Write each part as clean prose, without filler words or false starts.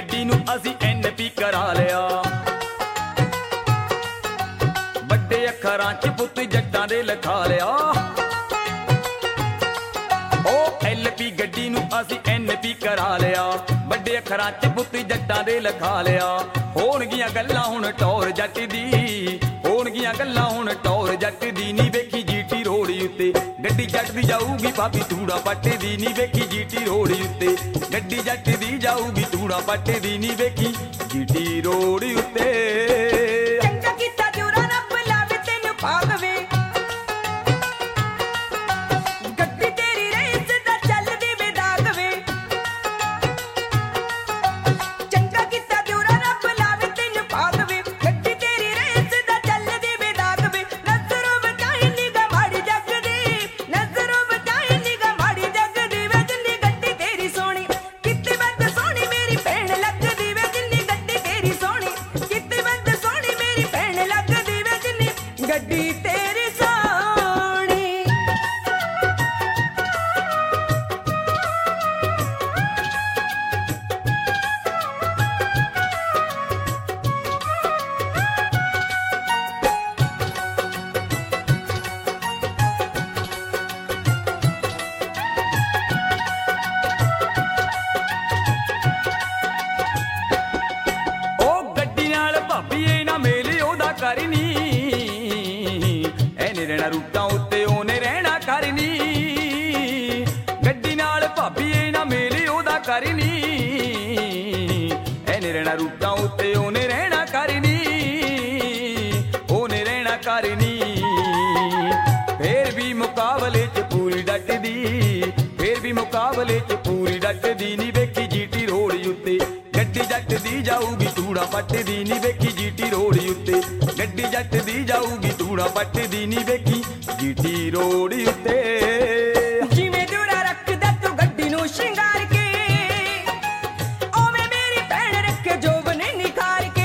ਗੱਡੀ ਨੂੰ ਅਸੀਂ NP ਕਰਾ ਲਿਆ। ਵੱਡੇ ਅੱਖਰਾਂ 'ਚ ਪੁੱਤ ਜੱਟਾਂ ਦੇ ਲਿਖਾ ਲਿਆ। ਉਹ LP ਗੱਡੀ ਨੂੰ ਅਸੀਂ NP ਕਰਾ ਲਿਆ। ਵੱਡੇ ਅੱਖਰਾਂ 'ਚ ਪੁੱਤ ਜੱਟਾਂ ਦੇ ਲਿਖਾ ਲਿਆ। ਹੋਣਗੀਆਂ ਗੱਲਾਂ ਹੁਣ ਟੌਰ ਜੱਟ ਦੀ, ਹੋਣਗੀਆਂ ਗੱਲਾਂ ਹੁਣ ਟੌਰ ਜੱਟ ਦੀ। ਨੀ ਵੇਖੀ GT ਰੋਡ ਉੱਤੇ ਗੱਡੀ ਜੱਟ ਦੀ ਜਾਊਗੀ ਭਾਬੀ ਧੂੜਾ ਪੱਟੇ ਦੀ। ਨੀ ਵੇਖੀ GT ਰੋਡ ਉੱਤੇ ਗੱਡੀ ਜੱਟ ਦੀ ਜਾਊਗੀ ਧੂੜਾ ਪੱਟੇ ਦੀ। ਨੀ ਵੇਖੀ GT ਰੋਡ ਉੱਤੇ। ਚੰਗਾ ਕੀਤਾ ਜੋਰਾ ਨਾ ਬੁਲਾਵੇ ਤੈਨੂੰ ਭਾਗਵੇ, ਗੱਡੀ ਤੇਰੀ ਰੇਸ ਦਾ ਚੱਲਦੀ ਬੇਦਾਗਵੇ। ਚੰਗਾ ਕੀਤਾ ਜੋਰਾ ਨਾ ਬੁਲਾਵੇ ਤੈਨੂੰ ਭਾਗਵੇ, ਗੱਡੀ ਤੇਰੀ ਰੇਸ ਦਾ ਚੱਲਦੀ ਬੇਦਾਗਵੇ। ਨਜ਼ਰੋਂ ਬਚਾਈ ਨਿਗਾ ਮਾੜੀ ਜੱਗ ਦੀ, ਨਜ਼ਰੋਂ ਬਚਾਈ ਨਿਗਾ ਮਾੜੀ ਜੱਗ ਦੀ। ਵੇ ਜਿੰਨੀ ਗੱਡੀ ਤੇਰੀ ਸੋਹਣੀ ਕਿਤੇ ਵੱਧ ਸੋਹਣੀ ਮੇਰੀ ਭੈਣ ਲੱਗਦੀ। ਵੇ ਜਿੰਨੀ ਗੱਡੀ ਤੇਰੀ ਸੋਹਣੀ ਕਿਤੇ ਵੱਧ ਸੋਹਣੀ ਮੇਰੀ ਭੈਣ ਲੱਗਦੀ। ਵੇ ਜਿੰਨੀ ਗੱਡੀ ਤੇਰੀ ਸੋਹਣੀ। ਉਹ ਗੱਡੀ ਨਾਲ ਭਾਬੀ ਇਹ ਨਾ ਮੇਲੇ ਉਹਦਾ ਕਰਨੀ। ਐਨੇ ਰਹਿਣਾ ਰੂਟਾਂ ਉੱਤੇ ਉਹਨੇ ਰਹਿਣਾ ਕਰਨੀ। ਗੱਡੀ ਨਾਲ ਭਾਬੀ ਇਹ ਨਾ ਮੇਲੇ ਉਹਦਾ ਕਰਨੀ। ਐਨੇ ਰਹਿਣਾ ਰੂਟਾਂ ਉੱਤੇ ਉਹਨੇ ਰਹਿਣਾ ਕਰਨੀ। ਉਹਨੇ ਰਹਿਣਾ ਕਰਨੀ। ਫੇਰ ਵੀ ਮੁਕਾਬਲੇ 'ਚ ਪੂਰੀ ਡੱਟਦੀ, ਫੇਰ ਵੀ ਮੁਕਾਬਲੇ 'ਚ ਪੂਰੀ ਡੱਟਦੀ। ਨੀ ਵੇਖੀ GT ਰੋਡ ਉੱਤੇ ਗੱਡੀ ਜੱਟ ਦੀ ਜਾਊਗੀ ਧੂੜਾ ਪੱਟੇ ਦੀ। ਨੀ ਵੇਖੀ GT ਰੋਡ ਉੱਤੇ ਗੱਡੀ ਜੱਟ ਦੀ ਜਾਊਗੀ ਧੂੜਾ ਪੱਟੇ ਦੀ। ਨੀ ਵੇਖੀ GT ਰੋਡ ਉੱਤੇ। ਜਿਵੇਂ ਦੂਰਾ ਰੱਖਦਾ ਤੂੰ ਗੱਡੀ ਨੂੰ ਸ਼ਿੰਗਾਰ ਕੇ, ਓਵੇਂ ਮੇਰੀ ਭੈਣ ਰੱਖੇ ਜੋਬਨ ਨਿਖਾਰ ਕੇ।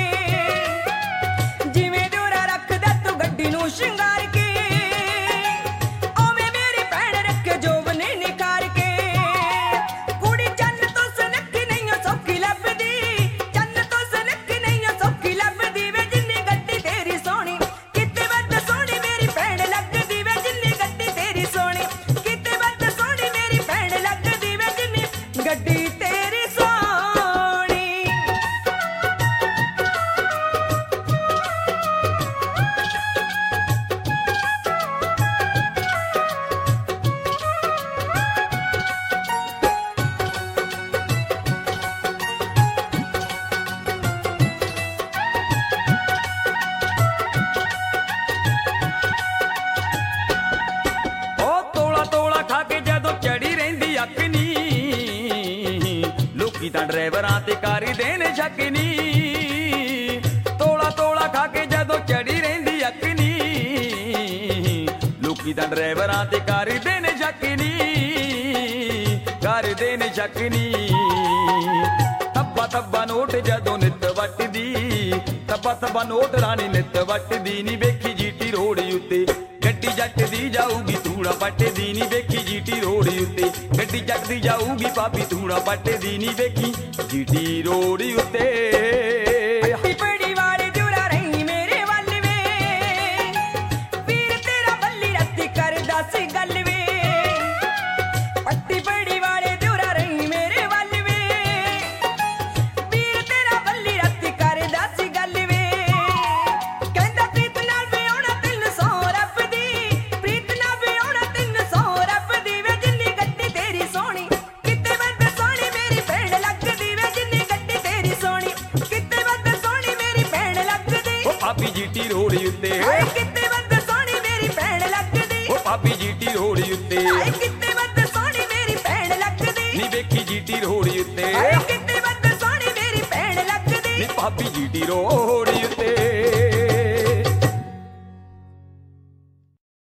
ਜਿਵੇਂ ਦੂਰਾ ਰੱਖਦਾ ਤੂੰ ਗੱਡੀ ਨੂੰ ਸ਼ਿੰਗਾਰ ਕੇ, ਓਵੇਂ ਮੇਰੀ ਭੈਣ ਰੱਖੇ ਜੋਬਨ ਨਿਖਾਰ ਕੇ। ਕੁੜੀ ਚੰਨ ਤੋਂ ਸੁਨੱਖੀ ਨਹੀਂ ਓ ਸੌਖੀ ਲੱਭਦੀ, ਚੰਨ ਤੋਂ ਸੁਨੱਖੀ ਨਹੀਂ ਓ ਸੌਖੀ ਲੱਭਦੀ। ਵੇ ਜਿੰਨੀ ਗੱਡੀ ਤੇਰੀ ਸੋਹਣੀ ਕਿਤੇ ਵੱਧ ਸੋਹਣੀ ਮੇਰੀ ਭੈਣ ਲੱਗਦੀ। ਵੇ ਜਿੰਨੀ ਗੱਡੀ ਤੇਰੀ ਸੋਹਣੀ ਕਿਤੇ ਵੱਧ ਸੋਹਣੀ ਮੇਰੀ ਭੈਣ ਲੱਗਦੀ। ਵੇ ਜਿੰਨੀ ਗੱਡੀ ਤੇਰੀ ਸੋਹਣੀ। ਉਹ ਤੋਲਾ ਤੋਲਾ ਖਾ ਕੇ ਜਦੋਂ ਚੜੀ ਰਹਿੰਦੀ ਅੱਖ ਨੀ। ਲੋਕੀ ਤਾਂ ਡਰਾਈਵਰਾਂ ਤੇ ਕਰਦੇ ਨੇ ਸ਼ੱਕ ਨੀ। ਤੋਲਾ ਤੋਲਾ ਖਾ ਕੇ ਜਦੋਂ ਚੜੀ ਰਹਿੰਦੀ ਅੱਖ ਨੀ। ਲੋਕੀ ਤਾਂ ਡਰਾਈਵਰਾਂ ਤੇ ਕਰਦੇ ਨੇ ਸ਼ੱਕ ਨੀ, ਕਰਦੇ ਨੇ ਸ਼ੱਕ ਨੀ। ਤੱਬਾ ਤੱਬਾ ਨੋਟ ਜਦੋਂ ਨਿੱਤ ਵੱਟਦੀ, ਤੱਬਾ ਤੱਬਾ ਨੋਟ ਰਾਣੀ ਨਿੱਤ ਵੱਟਦੀ। ਨੀ ਵੇਖੀ GT ਰੋਡ ਉੱਤੇ ਗੱਡੀ ਜੱਟ ਦੀ ਜਾਊਗੀ ਧੂੜਾ ਪੱਟੇ ਦੀ। ਨੀ ਵੇਖੀ GT ਰੋਡ ਉੱਤੇ ਗੱਡੀ ਜੱਟ ਦੀ ਜਾਊਗੀ ਭਾਬੀ ਧੂੜਾ ਪੱਟੇ ਦੀ। ਨੀ ਵੇਖੀ GT ਰੋਡ ਉੱਤੇ। ਪੱਟੀ ਪੜੀ ਵਾਲੇ ਜੁਰਾ ਰਹੀ ਮੇਰੇ ਵੱਲ ਵੇ, ਵੀਰ ਤੇਰਾ ਬੱਲੀ ਰੱਤੀ ਕਰਦਾ ਸੀ ਗੱਲ ਵੇ। ਪੱਟੀ ਪੜੀ ਵਾਲੇ ਜੁਰਾ ਰਹੀ ਮੇਰੇ ਵੱਲ ਵੇ, ਵੀਰ ਤੇਰਾ ਬੱਲੀ ਰੱਤੀ ਕਰਦਾ ਸੀ ਗੱਲ ਵੇ। ਕਹਿੰਦਾ ਪ੍ਰੀਤ ਨਾਲ ਵਿਆਹੁਣਾ ਤੈਨੂੰ ਸਹੁੰ ਰੱਬ ਦੀ, ਪ੍ਰੀਤ ਨਾਲ ਵਿਆਹੁਣਾ ਤੈਨੂੰ ਸਹੁੰ ਰੱਬ ਦੀ। ਵੇ ਜਿੰਨੀ ਗੱਡੀ ਤੇਰੀ ਸੋਹਣੀ ਕਿਤੇ ਵੱਧ ਸੋਹਣੀ ਮੇਰੀ ਭੈਣ ਲੱਗਦੀ। ਵੇ ਜਿੰਨੀ ਗੱਡੀ ਤੇਰੀ ਸੋਹਣੀ ਕਿਤੇ ਵੱਧ ਸੋਹਣੀ ਮੇਰੀ ਭੈਣ ਲੱਗਦੀ। ਉਹ ਭਾਬੀ GT ਰੋਡ ਉੱਤੇ, ਹਾਏ ਕਿਤੇ ਵੱਧ ਸੋਹਣੀ ਮੇਰੀ ਭੈਣ ਲੱਗਦੀ। ਉਹ ਭਾਬੀ GT ਰੋਡ ਉੱਤੇ। ਹਾਏ ਕਿਤੇ ਵੱਧ ਸੋਹਣੀ ਮੇਰੀ ਭੈਣ ਲੱਗਦੀ। ਨੀ ਵੇਖੀ GT ਰੋਡ ਉੱਤੇ। ਹਾਏ ਕਿਤੇ ਵੱਧ ਸੋਹਣੀ ਮੇਰੀ ਭੈਣ ਲੱਗਦੀ। ਨੀ ਭਾਬੀ GT ਰੋਡ